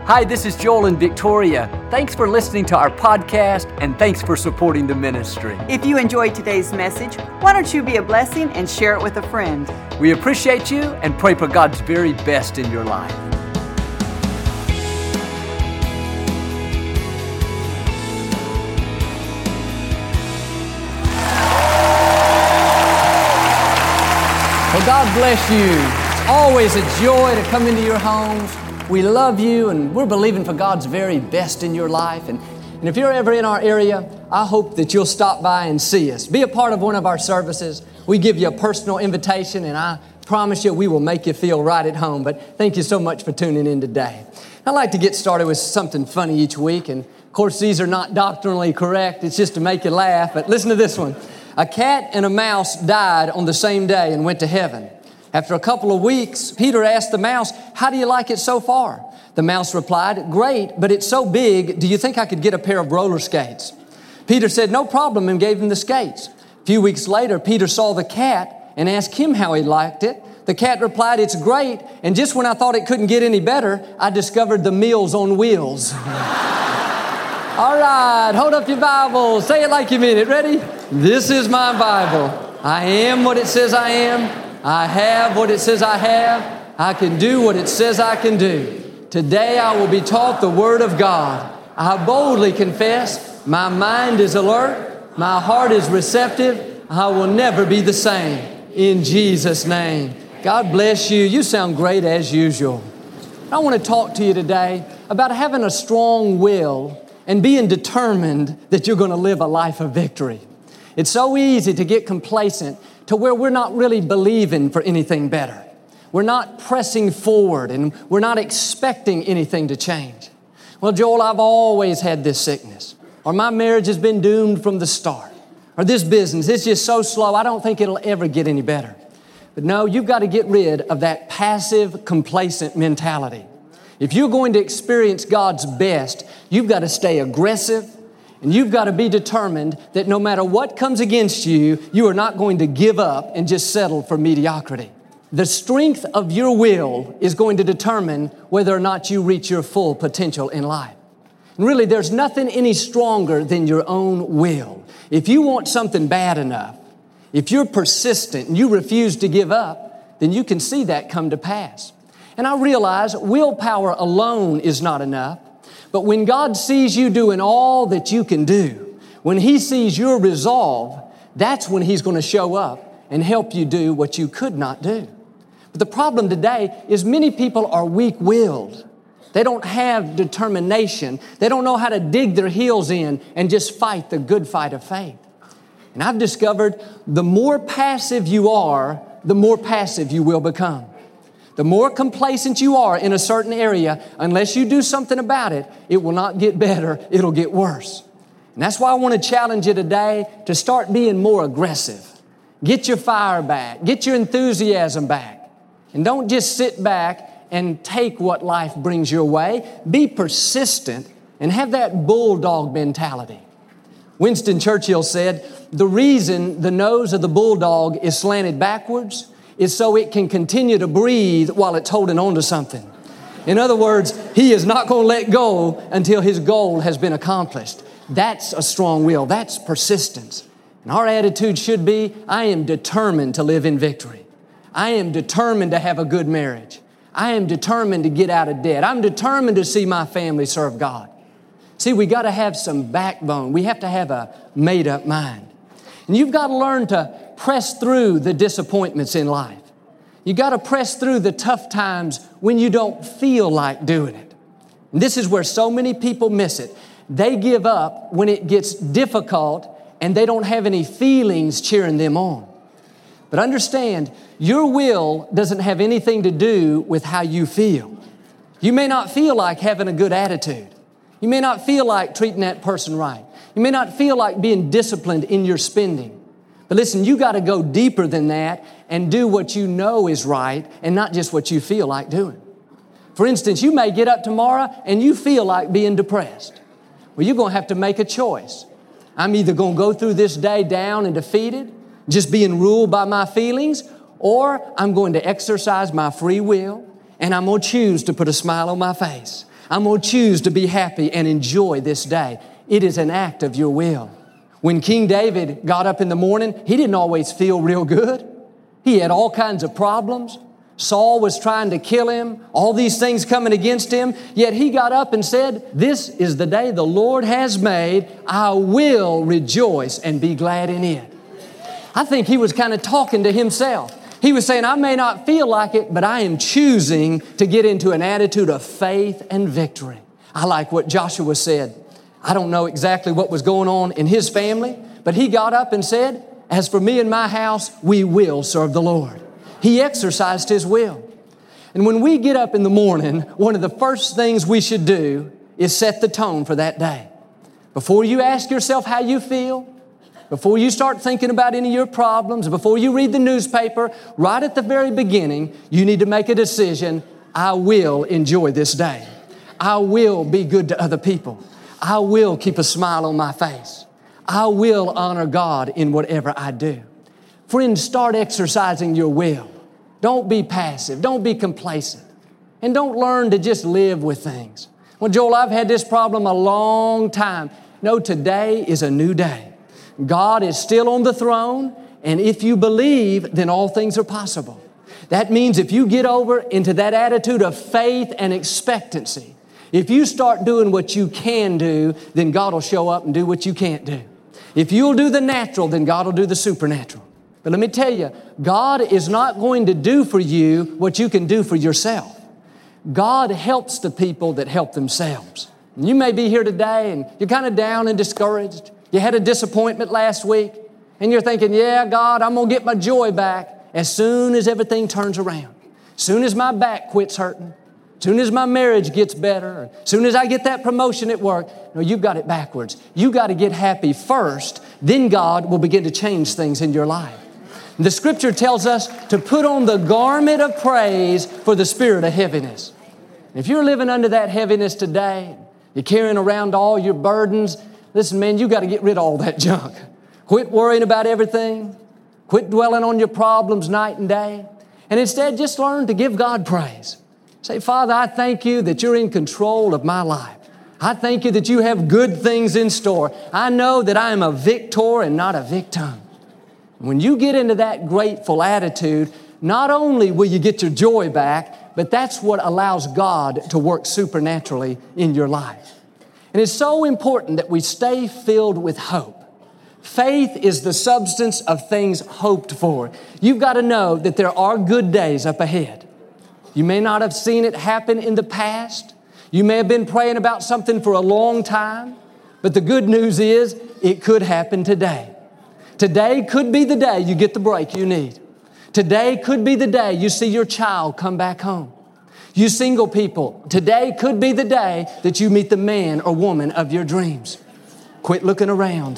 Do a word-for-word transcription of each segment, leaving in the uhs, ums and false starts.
Hi, this is Joel and Victoria. Thanks for listening to our podcast, and thanks for supporting the ministry. If you enjoyed today's message, why don't you be a blessing and share it with a friend? We appreciate you and pray for God's very best in your life. Well, God bless you. It's always a joy to come into your homes. We love you, and we're believing for God's very best in your life. And, and if you're ever in our area, I hope that you'll stop by and see us. Be a part of one of our services. We give you a personal invitation, and I promise you we will make you feel right at home. But thank you so much for tuning in today. I'd like to get started with something funny each week. And, of course, these are not doctrinally correct. It's just to make you laugh. But listen to this one. A cat and a mouse died on the same day and went to heaven. After a couple of weeks, Peter asked the mouse, "How do you like it so far?" The mouse replied, "Great, but it's so big, do you think I could get a pair of roller skates?" Peter said, "No problem," and gave him the skates. A few weeks later, Peter saw the cat and asked him how he liked it. The cat replied, "It's great, and just when I thought it couldn't get any better, I discovered the Meals on Wheels." All right, hold up your Bible. Say it like you mean it. Ready? This is my Bible. I am what it says I am. I have what it says I have. I can do what it says I can do. Today I will be taught the Word of God. I boldly confess my mind is alert. My heart is receptive. I will never be the same. In Jesus' name. God bless you. You sound great as usual. I want to talk to you today about having a strong will and being determined that you're going to live a life of victory. It's so easy to get complacent to where we're not really believing for anything better. We're not pressing forward and we're not expecting anything to change. Well, Joel, I've always had this sickness, or my marriage has been doomed from the start, or this business, it's just so slow, I don't think it'll ever get any better. But no, you've got to get rid of that passive, complacent mentality. If you're going to experience God's best, you've got to stay aggressive, and you've got to be determined that no matter what comes against you, you are not going to give up and just settle for mediocrity. The strength of your will is going to determine whether or not you reach your full potential in life. And really, there's nothing any stronger than your own will. If you want something bad enough, if you're persistent and you refuse to give up, then you can see that come to pass. And I realize willpower alone is not enough. But when God sees you doing all that you can do, when He sees your resolve, that's when He's going to show up and help you do what you could not do. But the problem today is many people are weak-willed. They don't have determination. They don't know how to dig their heels in and just fight the good fight of faith. And I've discovered the more passive you are, the more passive you will become. The more complacent you are in a certain area, unless you do something about it, it will not get better, it'll get worse. And that's why I want to challenge you today to start being more aggressive. Get your fire back, get your enthusiasm back. And don't just sit back and take what life brings your way. Be persistent and have that bulldog mentality. Winston Churchill said, "The reason the nose of the bulldog is slanted backwards is so it can continue to breathe while it's holding on to something." In other words, he is not going to let go until his goal has been accomplished. That's a strong will. That's persistence. And our attitude should be, I am determined to live in victory. I am determined to have a good marriage. I am determined to get out of debt. I'm determined to see my family serve God. See, we got to have some backbone. We have to have a made-up mind. And you've got to learn to press through the disappointments in life. You got to press through the tough times when you don't feel like doing it. And this is where so many people miss it. They give up when it gets difficult and they don't have any feelings cheering them on. But understand, your will doesn't have anything to do with how you feel. You may not feel like having a good attitude. You may not feel like treating that person right. You may not feel like being disciplined in your spending. But listen, you got to go deeper than that and do what you know is right and not just what you feel like doing. For instance, you may get up tomorrow and you feel like being depressed. Well, you're going to have to make a choice. I'm either going to go through this day down and defeated, just being ruled by my feelings, or I'm going to exercise my free will and I'm going to choose to put a smile on my face. I'm going to choose to be happy and enjoy this day. It is an act of your will. When King David got up in the morning, he didn't always feel real good. He had all kinds of problems. Saul was trying to kill him, all these things coming against him, yet he got up and said, this is the day the Lord has made. I will rejoice and be glad in it. I think he was kind of talking to himself. He was saying, I may not feel like it, but I am choosing to get into an attitude of faith and victory. I like what Joshua said. I don't know exactly what was going on in his family, but he got up and said, as for me and my house, we will serve the Lord. He exercised his will. And when we get up in the morning, one of the first things we should do is set the tone for that day. Before you ask yourself how you feel, before you start thinking about any of your problems, before you read the newspaper, right at the very beginning, you need to make a decision. I will enjoy this day. I will be good to other people. I will keep a smile on my face. I will honor God in whatever I do. Friends, start exercising your will. Don't be passive. Don't be complacent. And don't learn to just live with things. Well, Joel, I've had this problem a long time. No, today is a new day. God is still on the throne, and if you believe, then all things are possible. That means if you get over into that attitude of faith and expectancy, if you start doing what you can do, then God will show up and do what you can't do. If you'll do the natural, then God will do the supernatural. But let me tell you, God is not going to do for you what you can do for yourself. God helps the people that help themselves. And you may be here today and you're kind of down and discouraged. You had a disappointment last week and you're thinking, yeah, God, I'm going to get my joy back as soon as everything turns around. As soon as my back quits hurting. As soon as my marriage gets better. As soon as I get that promotion at work. No, you've got it backwards. You got to get happy first. Then God will begin to change things in your life. The Scripture tells us to put on the garment of praise for the spirit of heaviness. If you're living under that heaviness today, you're carrying around all your burdens, listen, man, you got to get rid of all that junk. Quit worrying about everything. Quit dwelling on your problems night and day. And instead, just learn to give God praise. Say, Father, I thank you that you're in control of my life. I thank you that you have good things in store. I know that I am a victor and not a victim. When you get into that grateful attitude, not only will you get your joy back, but that's what allows God to work supernaturally in your life. And it's so important that we stay filled with hope. Faith is the substance of things hoped for. You've got to know that there are good days up ahead. You may not have seen it happen in the past. You may have been praying about something for a long time, but the good news is it could happen today. Today could be the day you get the break you need. Today could be the day you see your child come back home. You single people, today could be the day that you meet the man or woman of your dreams. Quit looking around.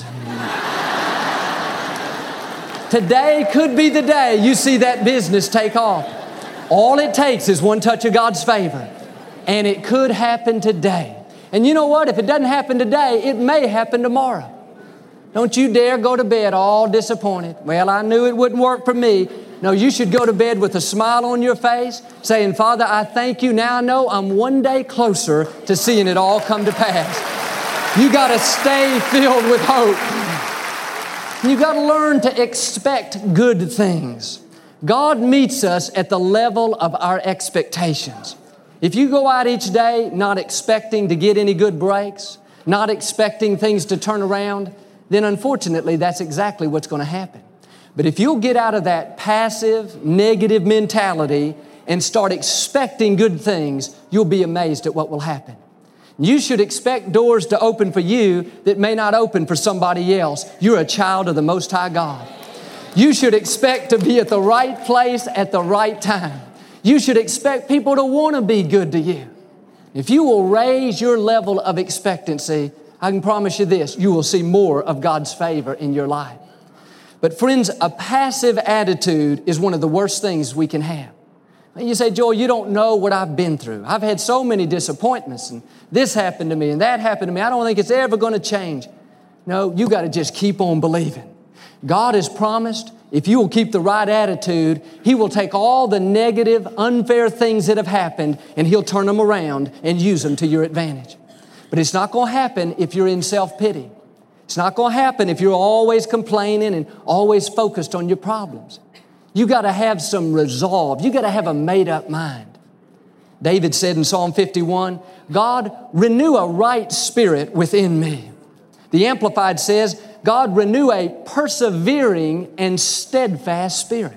Today could be the day you see that business take off. All it takes is one touch of God's favor, and it could happen today. And you know what? If it doesn't happen today, it may happen tomorrow. Don't you dare go to bed all disappointed. Well, I knew it wouldn't work for me. No, you should go to bed with a smile on your face, saying, Father, I thank you. Now I know I'm one day closer to seeing it all come to pass. You got to stay filled with hope. You got to learn to expect good things. God meets us at the level of our expectations. If you go out each day not expecting to get any good breaks, not expecting things to turn around, then unfortunately that's exactly what's going to happen. But if you'll get out of that passive, negative mentality and start expecting good things, you'll be amazed at what will happen. You should expect doors to open for you that may not open for somebody else. You're a child of the Most High God. You should expect to be at the right place at the right time. You should expect people to want to be good to you. If you will raise your level of expectancy, I can promise you this, you will see more of God's favor in your life. But friends, a passive attitude is one of the worst things we can have. You say, Joel, you don't know what I've been through. I've had so many disappointments, and this happened to me, and that happened to me. I don't think it's ever going to change. No, you got to just keep on believing. God has promised, If you will keep the right attitude, He will take all the negative, unfair things that have happened and He'll turn them around and use them to your advantage. But it's not going to happen if you're in self-pity. It's not going to happen if you're always complaining and always focused on your problems. You got to have some resolve. You got to have a made-up mind. David said in Psalm fifty-one, God, renew a right spirit within me. The Amplified says, God, renew a persevering and steadfast spirit.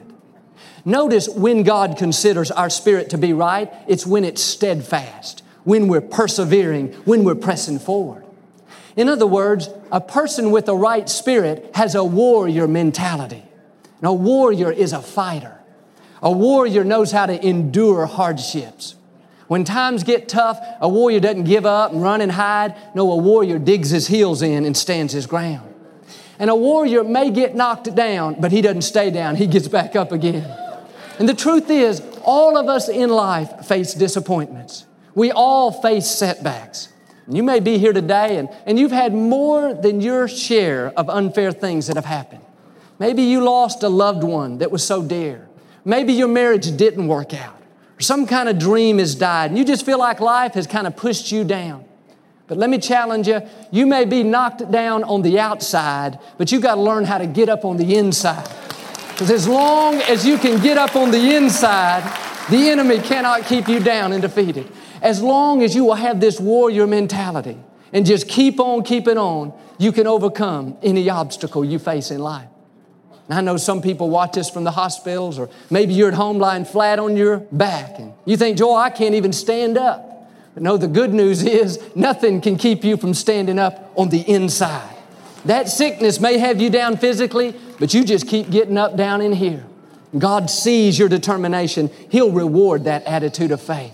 Notice when God considers our spirit to be right, it's when it's steadfast, when we're persevering, when we're pressing forward. In other words, a person with a right spirit has a warrior mentality. And a warrior is a fighter. A warrior knows how to endure hardships. When times get tough, a warrior doesn't give up and run and hide. No, a warrior digs his heels in and stands his ground. And a warrior may get knocked down, but he doesn't stay down. He gets back up again. And the truth is, all of us in life face disappointments. We all face setbacks. You may be here today and, and you've had more than your share of unfair things that have happened. Maybe you lost a loved one that was so dear. Maybe your marriage didn't work out. Or some kind of dream has died and you just feel like life has kind of pushed you down. But let me challenge you, you may be knocked down on the outside, but you got to learn how to get up on the inside. Because as long as you can get up on the inside, the enemy cannot keep you down and defeated. As long as you will have this warrior mentality and just keep on keeping on, you can overcome any obstacle you face in life. And I know some people watch this from the hospitals, or maybe you're at home lying flat on your back and you think, Joel, I can't even stand up. But no, the good news is nothing can keep you from standing up on the inside. That sickness may have you down physically, but you just keep getting up down in here. God sees your determination. He'll reward that attitude of faith.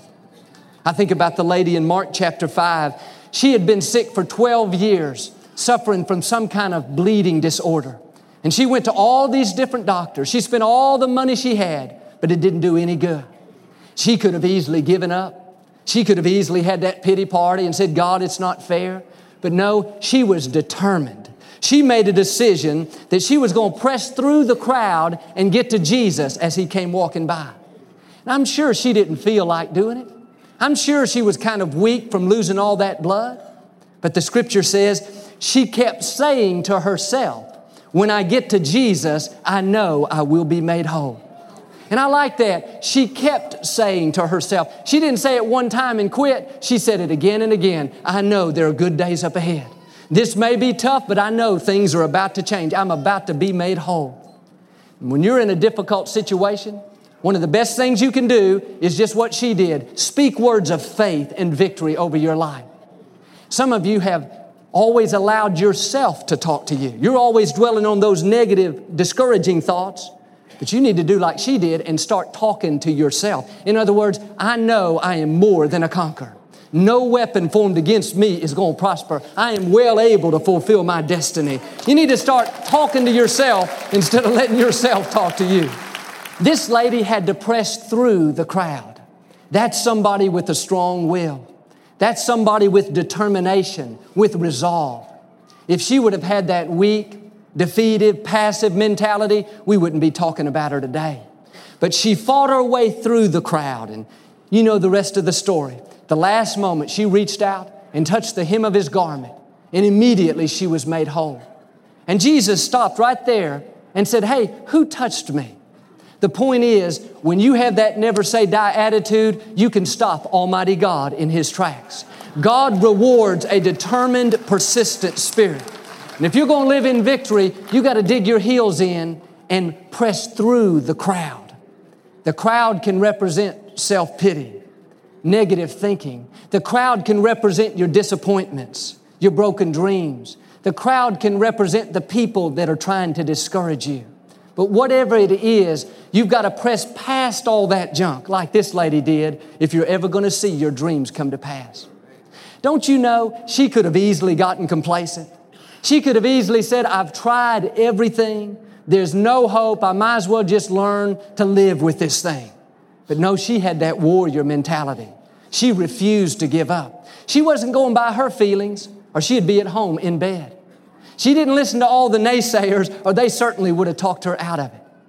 I think about the lady in Mark chapter five. She had been sick for twelve years, suffering from some kind of bleeding disorder. And she went to all these different doctors. She spent all the money she had, but it didn't do any good. She could have easily given up. She could have easily had that pity party and said, God, it's not fair. But no, she was determined. She made a decision that she was going to press through the crowd and get to Jesus as He came walking by. And I'm sure she didn't feel like doing it. I'm sure she was kind of weak from losing all that blood. But the Scripture says she kept saying to herself, when I get to Jesus, I know I will be made whole. And I like that. She kept saying to herself, she didn't say it one time and quit. She said it again and again. I know there are good days up ahead. This may be tough, but I know things are about to change. I'm about to be made whole. And when you're in a difficult situation, one of the best things you can do is just what she did. Speak words of faith and victory over your life. Some of you have always allowed yourself to talk to you. You're always dwelling on those negative, discouraging thoughts. But you need to do like she did and start talking to yourself. In other words, I know I am more than a conqueror. No weapon formed against me is going to prosper. I am well able to fulfill my destiny. You need to start talking to yourself instead of letting yourself talk to you. This lady had to press through the crowd. That's somebody with a strong will. That's somebody with determination, with resolve. If she would have had that weak, defeated, passive mentality, we wouldn't be talking about her today. But she fought her way through the crowd, and you know the rest of the story. The last moment, she reached out and touched the hem of His garment, and immediately she was made whole. And Jesus stopped right there and said, hey, who touched me? The point is, when you have that never say die attitude, you can stop Almighty God in His tracks. God rewards a determined, persistent spirit. And if you're going to live in victory, you got to dig your heels in and press through the crowd. The crowd can represent self-pity, negative thinking. The crowd can represent your disappointments, your broken dreams. The crowd can represent the people that are trying to discourage you. But whatever it is, you've got to press past all that junk like this lady did if you're ever going to see your dreams come to pass. Don't you know she could have easily gotten complacent? She could have easily said, I've tried everything. There's no hope. I might as well just learn to live with this thing. But no, she had that warrior mentality. She refused to give up. She wasn't going by her feelings, or she'd be at home in bed. She didn't listen to all the naysayers, or they certainly would have talked her out of it.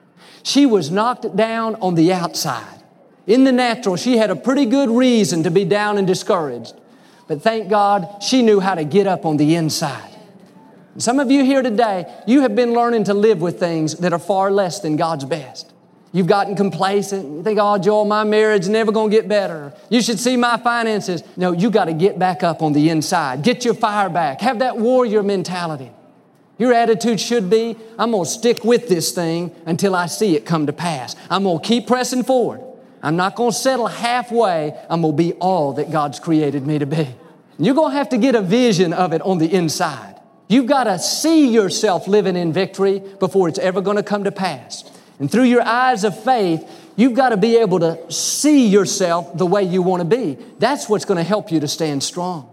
She was knocked down on the outside. In the natural, she had a pretty good reason to be down and discouraged. But thank God, she knew how to get up on the inside. And some of you here today, you have been learning to live with things that are far less than God's best. You've gotten complacent. You think, oh, Joel, my marriage is never going to get better. You should see my finances. No, you got to get back up on the inside. Get your fire back. Have that warrior mentality. Your attitude should be, I'm going to stick with this thing until I see it come to pass. I'm going to keep pressing forward. I'm not going to settle halfway. I'm going to be all that God's created me to be. And you're going to have to get a vision of it on the inside. You've got to see yourself living in victory before it's ever going to come to pass. And through your eyes of faith, you've got to be able to see yourself the way you want to be. That's what's going to help you to stand strong.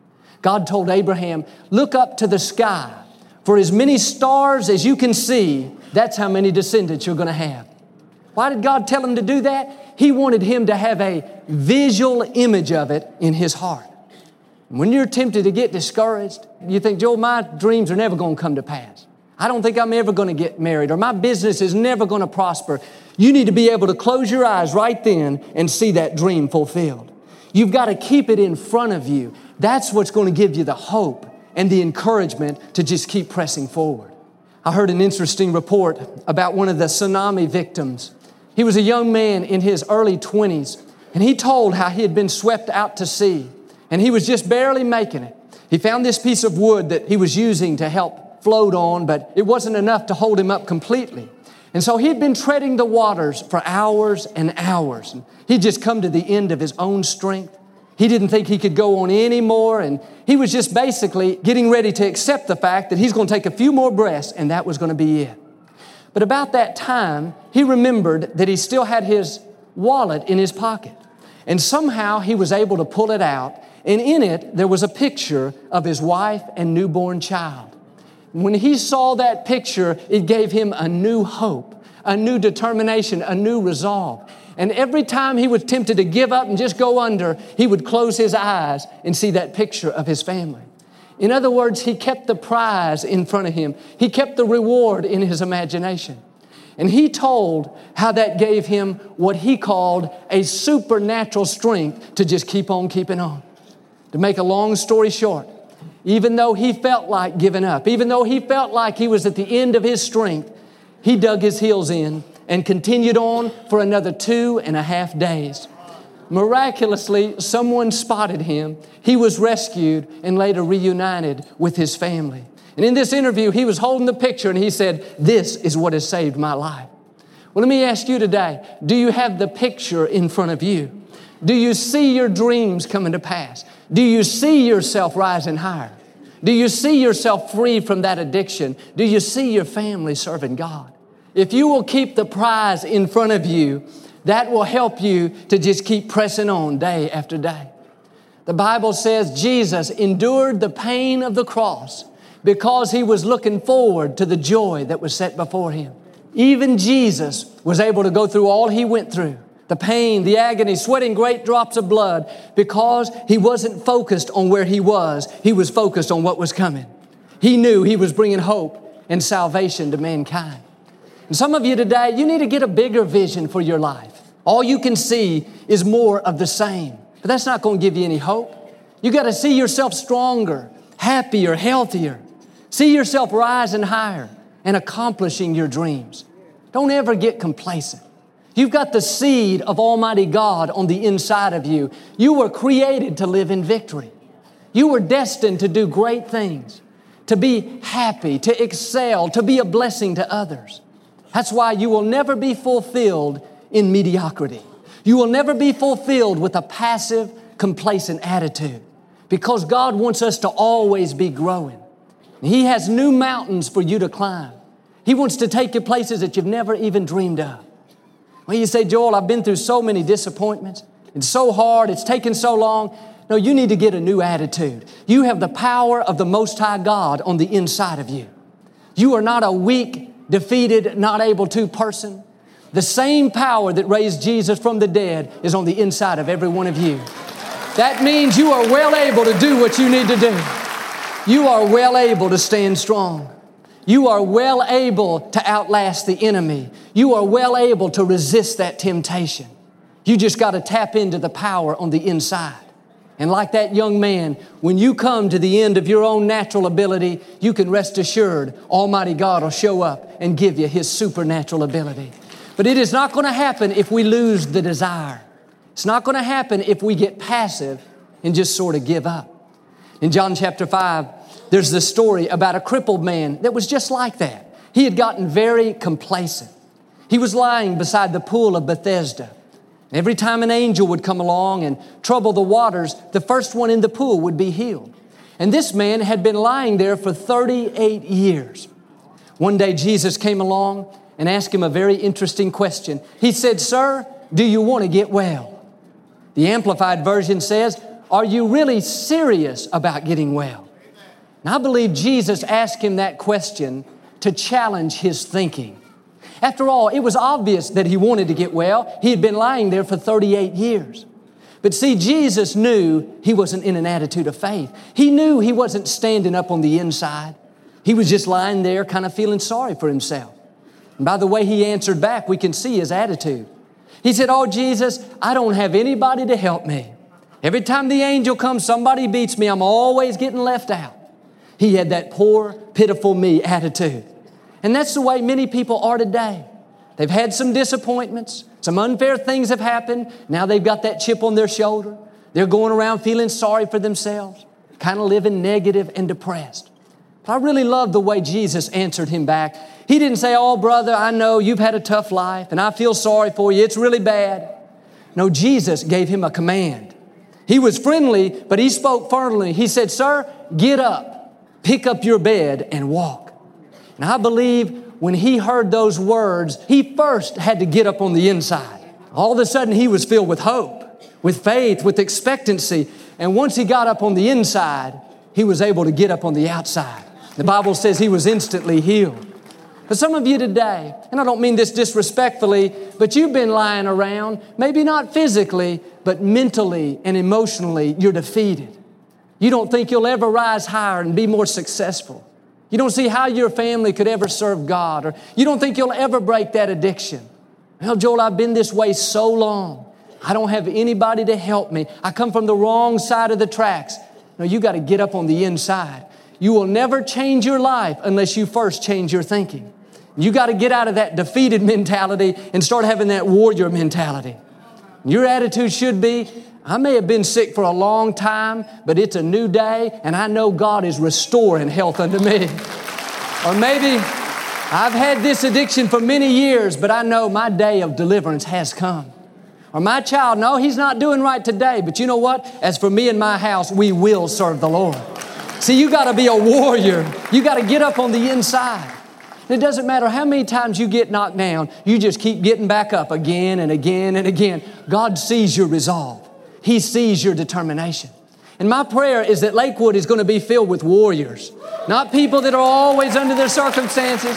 God told Abraham, look up to the sky. For as many stars as you can see, that's how many descendants you're going to have. Why did God tell him to do that? He wanted him to have a visual image of it in his heart. When you're tempted to get discouraged, you think, Joel, my dreams are never going to come to pass. I don't think I'm ever going to get married, or my business is never going to prosper. You need to be able to close your eyes right then and see that dream fulfilled. You've got to keep it in front of you. That's what's going to give you the hope and the encouragement to just keep pressing forward. I heard an interesting report about one of the tsunami victims. He was a young man in his early twenties, and he told how he had been swept out to sea, and he was just barely making it. He found this piece of wood that he was using to help float on, but it wasn't enough to hold him up completely. And so he'd been treading the waters for hours and hours. And he'd just come to the end of his own strength. He didn't think he could go on anymore, and he was just basically getting ready to accept the fact that he's going to take a few more breaths, and that was going to be it. But about that time, he remembered that he still had his wallet in his pocket. And somehow he was able to pull it out, and in it there was a picture of his wife and newborn child. When he saw that picture, it gave him a new hope, a new determination, a new resolve. And every time he was tempted to give up and just go under, he would close his eyes and see that picture of his family. In other words, he kept the prize in front of him. He kept the reward in his imagination. And he told how that gave him what he called a supernatural strength to just keep on keeping on. To make a long story short, even though he felt like giving up, even though he felt like he was at the end of his strength, he dug his heels in and continued on for another two and a half days. Miraculously, someone spotted him. He was rescued and later reunited with his family. And in this interview, he was holding the picture and he said, this is what has saved my life. Well, let me ask you today, do you have the picture in front of you? Do you see your dreams coming to pass? Do you see yourself rising higher? Do you see yourself free from that addiction? Do you see your family serving God? If you will keep the prize in front of you, that will help you to just keep pressing on day after day. The Bible says Jesus endured the pain of the cross because He was looking forward to the joy that was set before Him. Even Jesus was able to go through all He went through. The pain, the agony, sweating great drops of blood because He wasn't focused on where He was. He was focused on what was coming. He knew He was bringing hope and salvation to mankind. And some of you today, you need to get a bigger vision for your life. All you can see is more of the same. But that's not going to give you any hope. You got to see yourself stronger, happier, healthier. See yourself rising higher and accomplishing your dreams. Don't ever get complacent. You've got the seed of Almighty God on the inside of you. You were created to live in victory. You were destined to do great things, to be happy, to excel, to be a blessing to others. That's why you will never be fulfilled in mediocrity. You will never be fulfilled with a passive, complacent attitude because God wants us to always be growing. He has new mountains for you to climb. He wants to take you places that you've never even dreamed of. Well, you say, Joel, I've been through so many disappointments. It's so hard. It's taken so long. No, you need to get a new attitude. You have the power of the Most High God on the inside of you. You are not a weak, defeated, not able to person. The same power that raised Jesus from the dead is on the inside of every one of you. That means you are well able to do what you need to do. You are well able to stand strong. You are well able to outlast the enemy. You are well able to resist that temptation. You just got to tap into the power on the inside. And like that young man, when you come to the end of your own natural ability, you can rest assured Almighty God will show up and give you His supernatural ability. But it is not going to happen if we lose the desire. It's not going to happen if we get passive and just sort of give up. In John chapter five, there's this story about a crippled man that was just like that. He had gotten very complacent. He was lying beside the pool of Bethesda. Every time an angel would come along and trouble the waters, the first one in the pool would be healed. And this man had been lying there for thirty-eight years. One day Jesus came along and asked him a very interesting question. He said, "Sir, do you want to get well?" The Amplified Version says, "Are you really serious about getting well?" And I believe Jesus asked him that question to challenge his thinking. After all, it was obvious that he wanted to get well. He had been lying there for thirty-eight years. But see, Jesus knew he wasn't in an attitude of faith. He knew he wasn't standing up on the inside. He was just lying there kind of feeling sorry for himself. And by the way he answered back, we can see his attitude. He said, "Oh, Jesus, I don't have anybody to help me. Every time the angel comes, somebody beats me. I'm always getting left out." He had that poor, pitiful me attitude. And that's the way many people are today. They've had some disappointments. Some unfair things have happened. Now they've got that chip on their shoulder. They're going around feeling sorry for themselves, kind of living negative and depressed. But I really love the way Jesus answered him back. He didn't say, "Oh, brother, I know you've had a tough life and I feel sorry for you. It's really bad." No, Jesus gave him a command. He was friendly, but he spoke firmly. He said, "Sir, get up, pick up your bed and walk." And I believe when he heard those words, he first had to get up on the inside. All of a sudden, he was filled with hope, with faith, with expectancy. And once he got up on the inside, he was able to get up on the outside. The Bible says he was instantly healed. But some of you today, and I don't mean this disrespectfully, but you've been lying around, maybe not physically, but mentally and emotionally, you're defeated. You don't think you'll ever rise higher and be more successful. You don't see how your family could ever serve God, or you don't think you'll ever break that addiction. Well, Joel, I've been this way so long. I don't have anybody to help me. I come from the wrong side of the tracks. No, you got to get up on the inside. You will never change your life unless you first change your thinking. You got to get out of that defeated mentality and start having that warrior mentality. Your attitude should be, I may have been sick for a long time, but it's a new day, and I know God is restoring health unto me. Or maybe I've had this addiction for many years, but I know my day of deliverance has come. Or my child, no, he's not doing right today, but you know what? As for me and my house, we will serve the Lord. See, you got to be a warrior. You got to get up on the inside. It doesn't matter how many times you get knocked down, you just keep getting back up again and again and again. God sees your resolve. He sees your determination. And my prayer is that Lakewood is going to be filled with warriors. Not people that are always under their circumstances.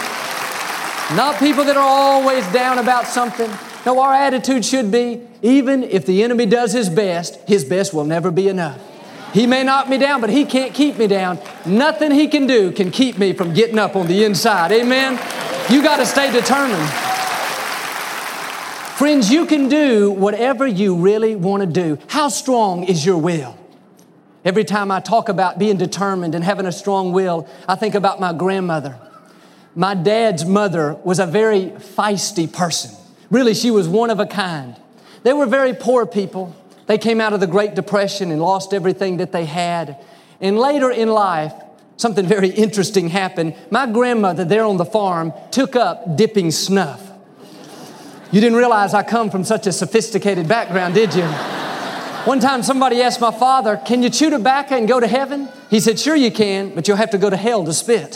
Not people that are always down about something. No, our attitude should be, even if the enemy does his best, his best will never be enough. He may knock me down, but he can't keep me down. Nothing he can do can keep me from getting up on the inside. Amen? You got to stay determined. Friends, you can do whatever you really want to do. How strong is your will? Every time I talk about being determined and having a strong will, I think about my grandmother. My dad's mother was a very feisty person. Really, she was one of a kind. They were very poor people. They came out of the Great Depression and lost everything that they had. And later in life, something very interesting happened. My grandmother there on the farm took up dipping snuff. You didn't realize I come from such a sophisticated background, did you? One time somebody asked my father, "Can you chew tobacco and go to heaven?" He said, "Sure you can, but you'll have to go to hell to spit."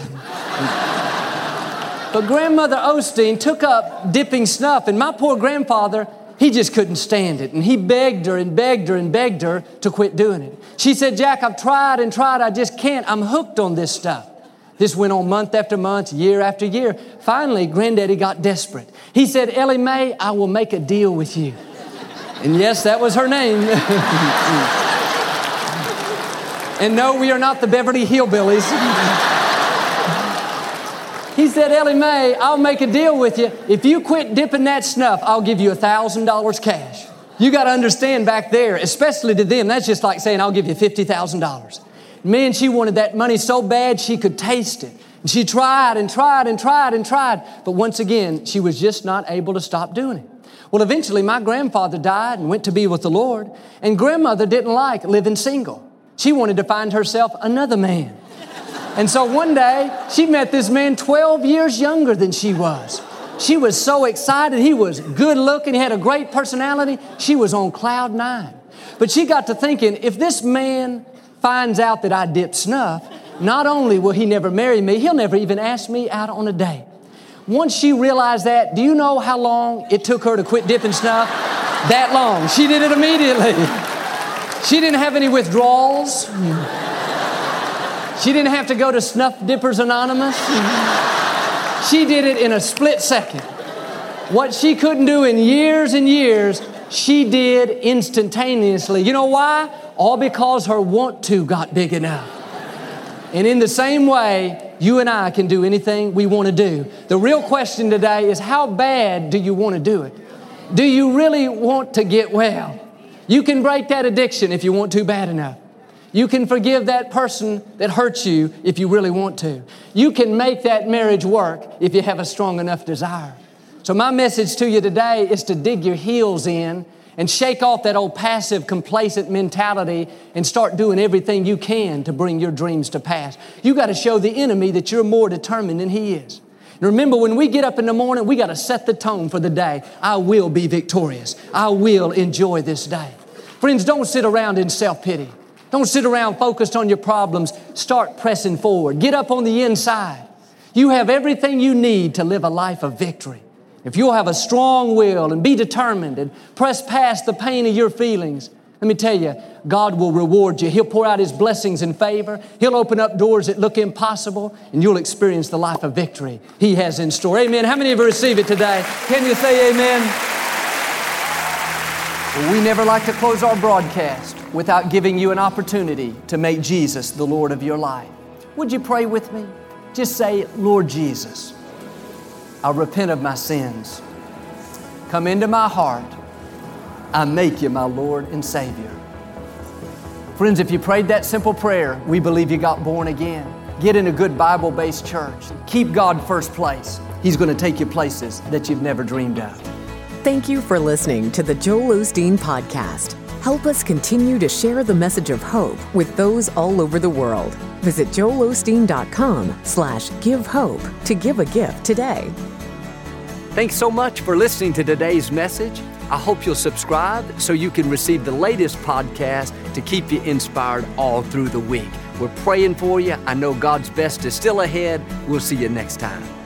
But Grandmother Osteen took up dipping snuff, and my poor grandfather, he just couldn't stand it. And he begged her and begged her and begged her to quit doing it. She said, "Jack, I've tried and tried. I just can't. I'm hooked on this stuff." This went on month after month, year after year. Finally, Granddaddy got desperate. He said, "Ellie Mae, I will make a deal with you." And yes, that was her name. And no, we are not the Beverly Hillbillies. He said, Ellie Mae, I'll make a deal with you. If you quit dipping that snuff, I'll give you one thousand dollars cash. You got to understand back there, especially to them, that's just like saying, I'll give you fifty thousand dollars. Man, she wanted that money so bad she could taste it. And she tried and tried and tried and tried. But once again, she was just not able to stop doing it. Well, eventually my grandfather died and went to be with the Lord. And grandmother didn't like living single. She wanted to find herself another man. And so one day, she met this man twelve years younger than she was. She was so excited. He was good looking. He had a great personality. She was on cloud nine. But she got to thinking, if this man finds out that I dip snuff, not only will he never marry me, he'll never even ask me out on a date. Once she realized that, do you know how long it took her to quit dipping snuff? That long. She did it immediately. She didn't have any withdrawals. She didn't have to go to Snuff Dippers Anonymous. She did it in a split second. What she couldn't do in years and years, she did instantaneously. You know why? All because her want to got big enough. And in the same way, you and I can do anything we want to do. The real question today is, how bad do you want to do it? Do you really want to get well? You can break that addiction if you want to bad enough. You can forgive that person that hurts you if you really want to. You can make that marriage work if you have a strong enough desire. So my message to you today is to dig your heels in and shake off that old passive, complacent mentality and start doing everything you can to bring your dreams to pass. You got to show the enemy that you're more determined than he is. And remember, when we get up in the morning, we got to set the tone for the day. I will be victorious. I will enjoy this day. Friends, don't sit around in self-pity. Don't sit around focused on your problems. Start pressing forward. Get up on the inside. You have everything you need to live a life of victory. If you'll have a strong will and be determined and press past the pain of your feelings, let me tell you, God will reward you. He'll pour out His blessings and favor. He'll open up doors that look impossible, and you'll experience the life of victory He has in store. Amen. How many of you receive it today? Can you say amen? Well, we never like to close our broadcast without giving you an opportunity to make Jesus the Lord of your life. Would you pray with me? Just say, Lord Jesus, I repent of my sins. Come into my heart. I make you my Lord and Savior. Friends, if you prayed that simple prayer, we believe you got born again. Get in a good Bible-based church. Keep God first place. He's going to take you places that you've never dreamed of. Thank you for listening to the Joel Osteen Podcast. Help us continue to share the message of hope with those all over the world. Visit joelosteen.com slash give hope to give a gift today. Thanks so much for listening to today's message. I hope you'll subscribe so you can receive the latest podcast to keep you inspired all through the week. We're praying for you. I know God's best is still ahead. We'll see you next time.